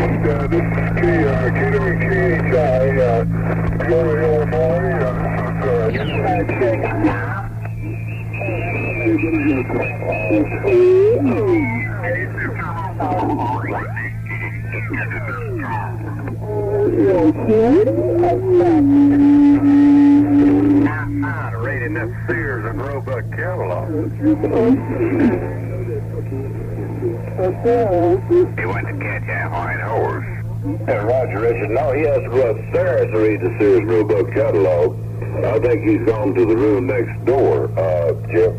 This is KWKHI, Peoria, Illinois. Rated that Sears and Roebuck catalog. He went to catch that white horse. And Roger Richard, no, he has to go upstairs to read the Sears Roebuck catalog. I think he's gone to the room next door, Jim.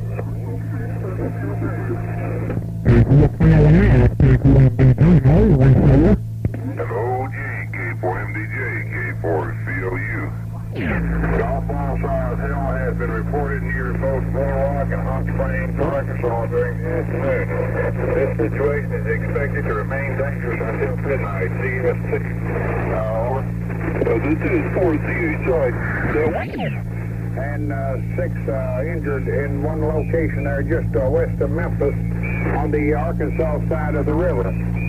Hello, K4MDJ, K4COU. Golf ball size hell has been reported near both Bull Rock and Hot Springs, Arkansas during the afternoon. This situation is expected to remain dangerous until midnight. CST. This is 4CHI. And 6 injured in one location there just west of Memphis on the Arkansas side of the river.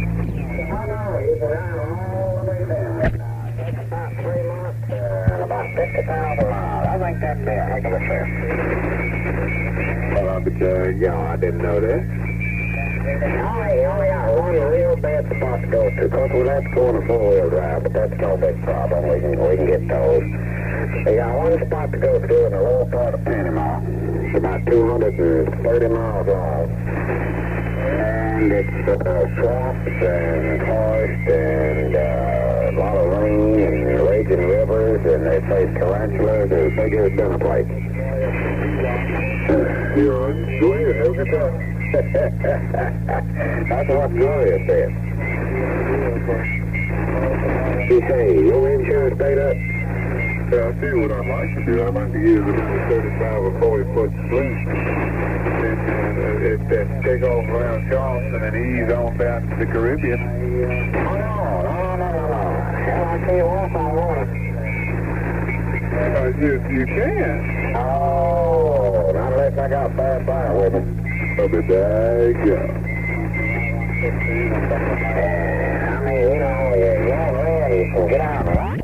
About 50,000 miles. I think that'd be a heck of a trip. Well, I didn't know that. I only got one real bad spot to go to, because we'll have to go on a four-wheel drive, but that's no big problem. We can get those. They got one spot to go to in the lower part of Panama. It's about 230 miles long. And it's swamped and karst and a lot of rain and raging rivers, and they say tarantulas as big as dinner plates. You're enjoying it every time. That's what Gloria said. She say, your insurance paid up? Yeah, I'll tell you what I'd like to do. I'd like to use about 35 or 40-foot sling and take off around Charleston and ease on down to the Caribbean. Oh, no. Hell, I tell you what, I want it. You can. Oh, not unless I got bad fire with me. I'll be back. I mean, you're ready. You can get out, right?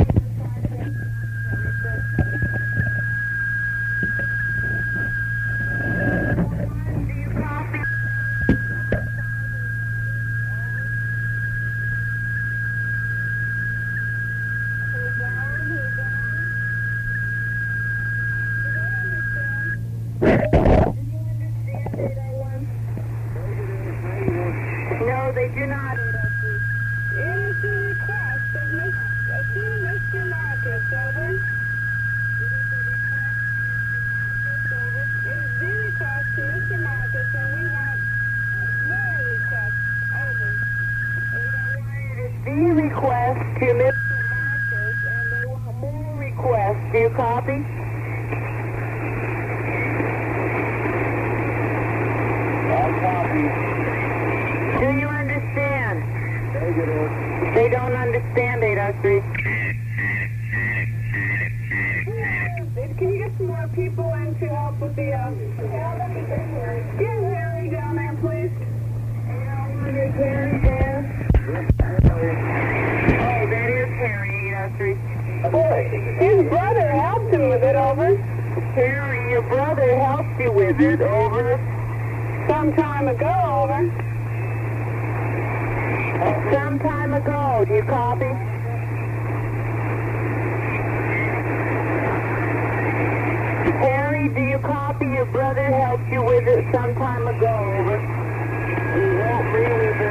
No, they do not. It is the request of Mr. Marcus, over. It is the request to Mr. Marcus, and we want more requests, over. It is the request to Mr. Marcus, and they want more requests. Do you copy? I'll copy. Do you understand? They don't understand 803. Can you get some more people in to help with the... Get Harry down there, please. Get Harry there. Oh, that is Harry, 803. His brother helped him with it, over. Harry, your brother helped you with it, over. Some time ago, over. Some time ago. Do you copy? Harry, do you copy? Your brother helped you with it some time ago, over. We won't really be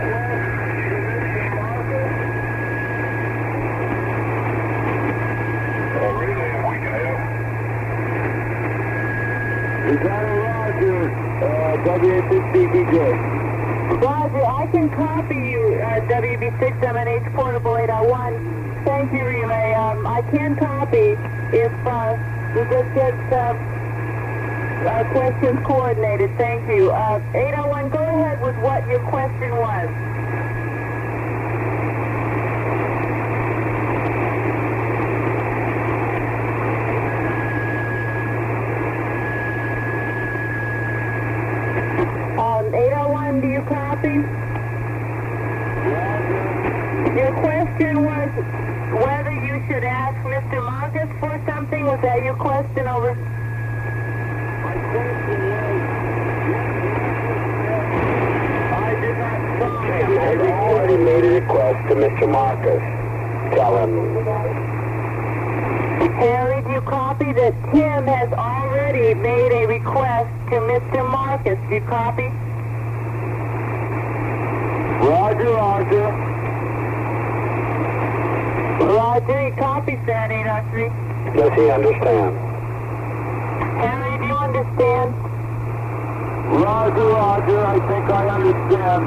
We got a Roger, WA6DPJ. Roger, I can copy you, WB6MNH Portable 801. Thank you, Relay. I can copy if we just get questions coordinated. Thank you. 801, go ahead with what your question was. Do you copy? whether you should ask Mr. Marcus for something. Was that your question? Over. My question is, I did not sign. I've already made a request to Mr. Marcus. Tell him. Harry, do you copy that Tim has already made a request to Mr. Marcus? Do you copy? Roger, Roger. Roger, he copies that, 803. Does he understand? Harry, do you understand? Roger, Roger. I think I understand.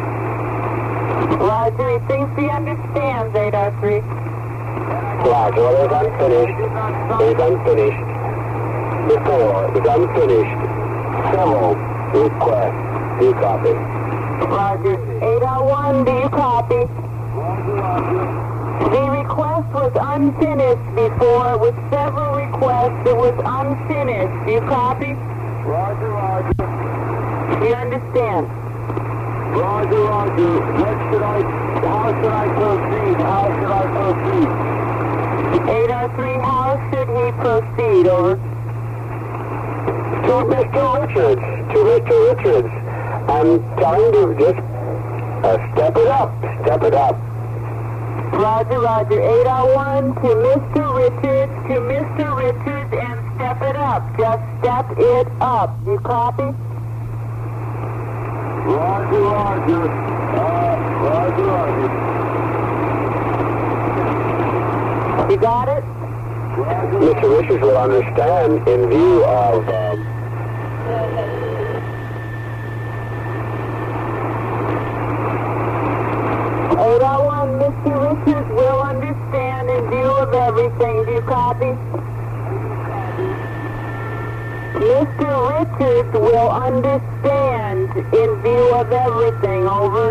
Roger, he thinks he understands, 803. Roger, well, it's unfinished. It's unfinished. Before, it's unfinished. Civil request. Do you copy? Roger. 801, do you copy? Roger, Roger. The request was unfinished before. With several requests, it was unfinished. Do you copy? Roger, Roger. Do you understand? Roger, Roger. How should I proceed? How should I proceed? 803, how should he proceed? Over. To Mr. Richards. To Mr. Richards. I'm telling you, just step it up. Step it up. Roger, Roger. 801 to Mr. Richards, and step it up. Just step it up. You copy? Roger, Roger. Roger, Roger. You got it? Roger. Mr. Richards will understand in view of... 801, Mr. Richards will understand in view of everything. Do you copy? Mr. Richards will understand in view of everything. Over.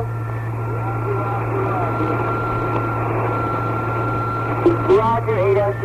Roger,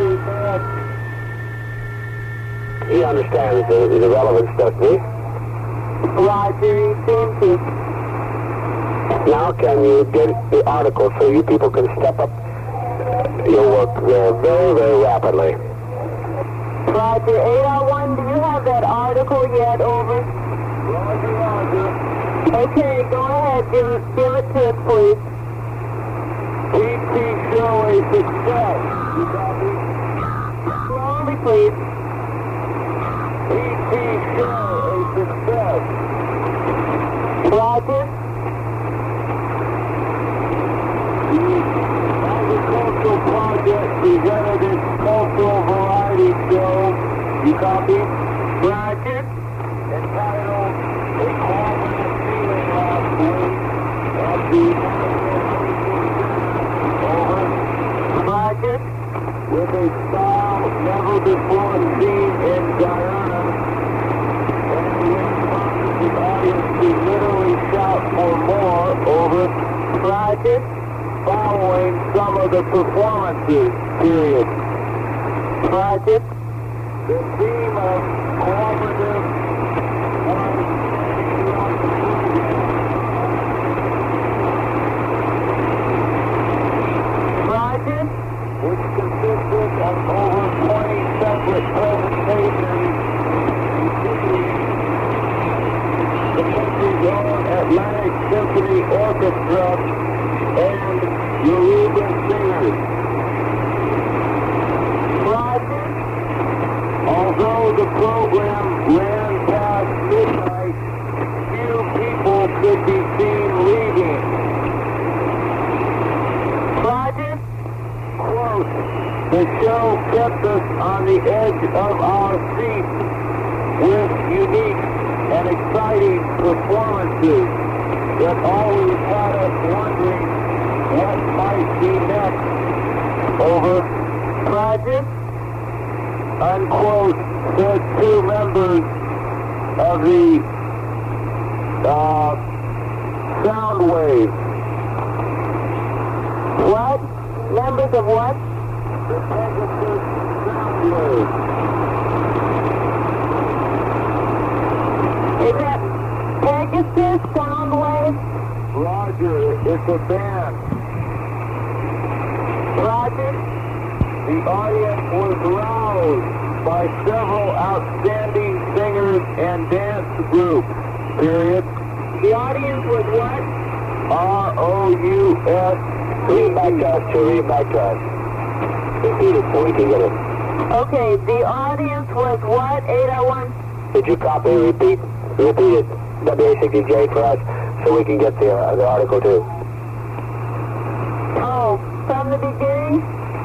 803. He understands the relevance, doesn't he? Roger, he seems to. Now can you get the article so you people can step up your work there very, very rapidly? Roger, 801, do you have that article yet? Over. Roger, Roger. Okay, go ahead, give it to us, please. PT show a success. You copy? Slowly, please. PT show a success. Roger. Agricultural project presented its cultural variety show. You copy? Roger. Entitled A Cooperative Feeling Last Week at the Over. Roger. With a style never before seen in Guyana, and which prompted the audience to literally shout for more. Over. Roger. Following some of the performances, period. Roger. The theme of cooperative Roger. which consisted of over 20 separate presentations, including the country's own Atlantic Symphony Orchestra and Yoruba singers. Roger. Although the program ran past midnight, few people could be seen leaving. Roger. Quote, the show kept us on the edge of our seats with unique and exciting performances that always had us wondering what might be next. Over. Roger. Unquote, said two members of the sound wave. What? Members of what? The Pegasus sound wave. Is that Pegasus Soundwave? Roger, it's a band. Roger. The audience was roused by several outstanding singers and dance groups. Period. The audience was what? R-O-U-S. Read back to us, to read back to us. Repeat it so we can get it. Okay, the audience was what? 801? Did you copy and repeat? Repeat it, WA60J for us, so we can get the article too. Oh, from the beginning?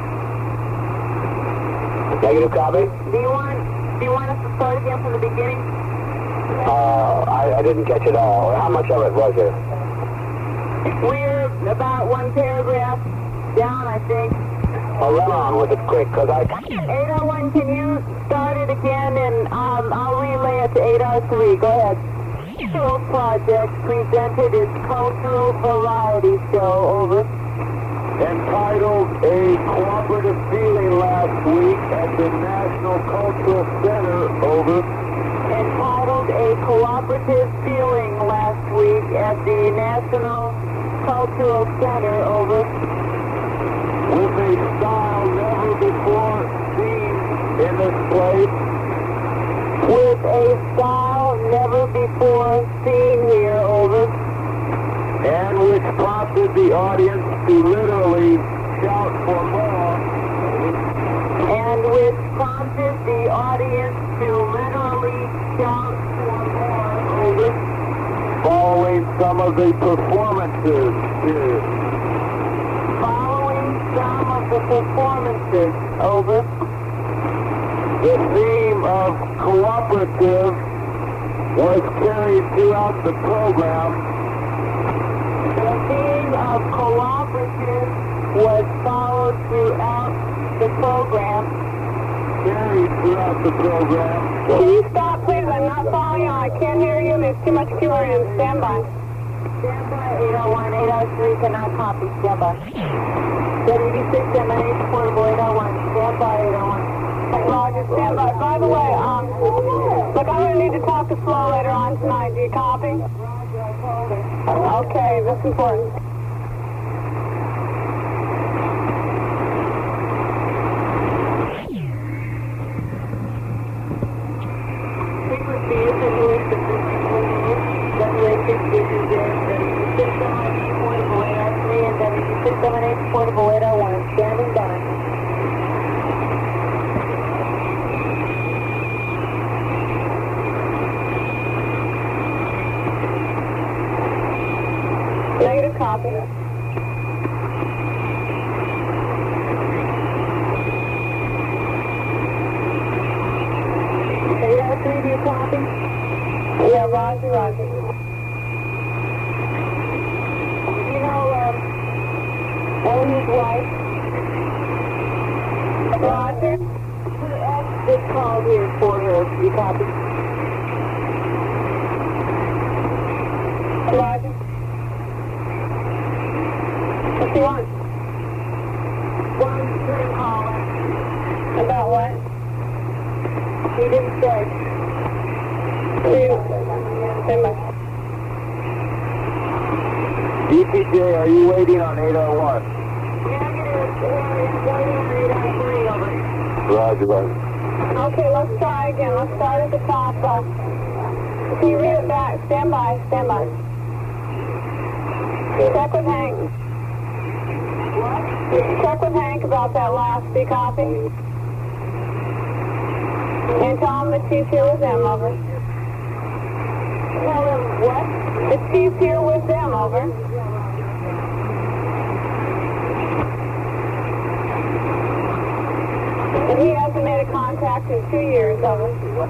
Negative copy? Do you want us to start again from the beginning? I didn't catch it all. How much of it was there? We're about one paragraph down, I think. Run on with it quick, because 801, can you start it again, and I'll relay it to 803. Go ahead. Cultural Project presented its Cultural Variety Show, over. entitled A Cooperative Feeling last week at the National Cultural Center, over. Entitled A Cooperative Feeling last week at the National Cultural Center, over. With a style never before seen in this place. With a style never before seen here, over. And which prompted the audience to literally shout for more. And which prompted the audience to literally shout for more, over. Following some of the performances here. Following some of the performances, over. The theme of cooperative was carried throughout the program. The theme of cooperative was followed throughout the program. Carried throughout the program. Can you stop, please? I'm not following you. I can't hear you. There's too much QRM. Stand by. Stand by. 801, 803 cannot copy. Stand by. WD6 MNH portable 801. Stand by 801. Roger, stand by. By the way, look, I'm going to need to talk to Flo later on tonight. Do you copy? Okay, this is important. Frequency is invoice to WA60 portable 803 and WD6 portable 801. Standing by. Negative copy. 803, do you copy? Yeah, roger, roger. You know, Ellie's wife? Roger. Her ex just called here for her. Do you copy? Roger. What do you want? One string caller. About what? He didn't say. DPJ, are you waiting on 801? Roger, roger. Okay, let's try again. Let's start at the top. Can you read it back? Stand by, stand by. Check with Hank. Check with Hank about that last speak copy. And tell him the chief's here with them, over. Tell him what? The chief's here with them, over. And he hasn't made a contact in 2 years, over.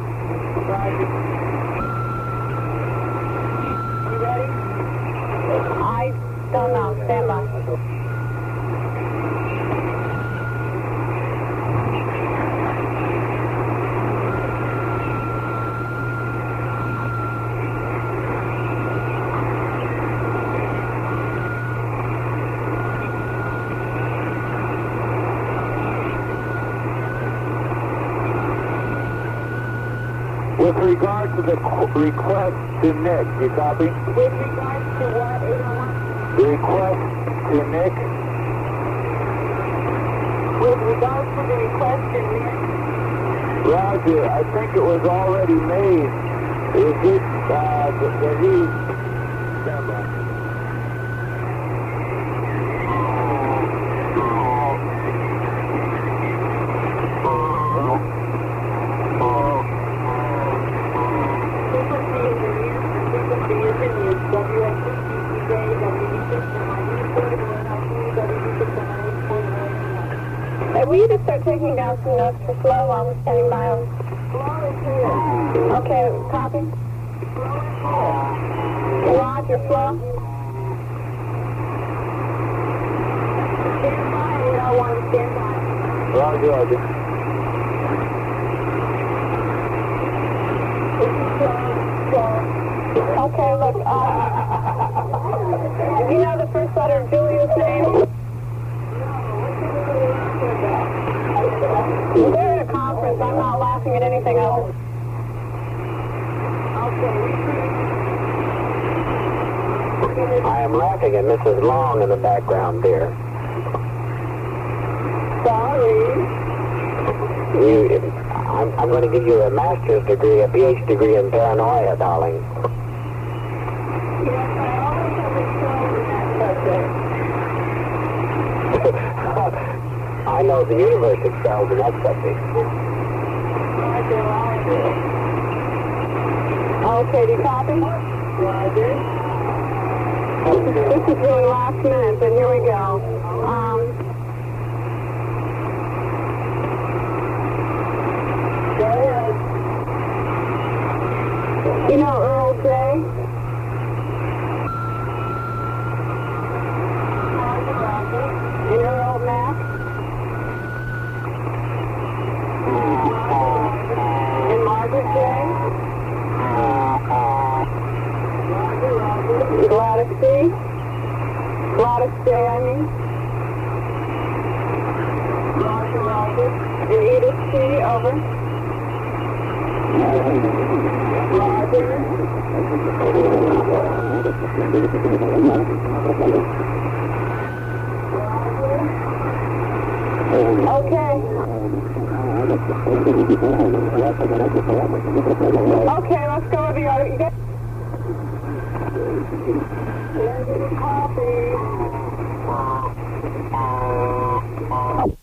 You ready? I don't know. Stand by. With regard to the request to Nick, you copy? With regards to what, 801? The request to Nick? question, Roger, I think it was already made. Is it, that he... Stand by. Hey, will you just start taking down some notes for Flo while we're standing by him? Okay, copy. Roger, Flo. Stand by, 801, stand by. Roger, Roger. Okay, look, you know the first letter of Julia's name? They're in a conference. I'm not laughing at anything else. I am laughing at Mrs. Long in the background, dear. Sorry. I'm going to give you a master's degree, a PhD degree in paranoia, darling. Yes, I always have excelled in that subject. I know the universe excels in that subject. Okay, do you copy? Roger. This is really last minute, but here we go. Go ahead. You know Earl J? You know Earl Mack? And Margaret J? Gladys C? Gladys J, I mean. And Edith C, over. Okay. Okay, let's go with the other. You guys... Copy.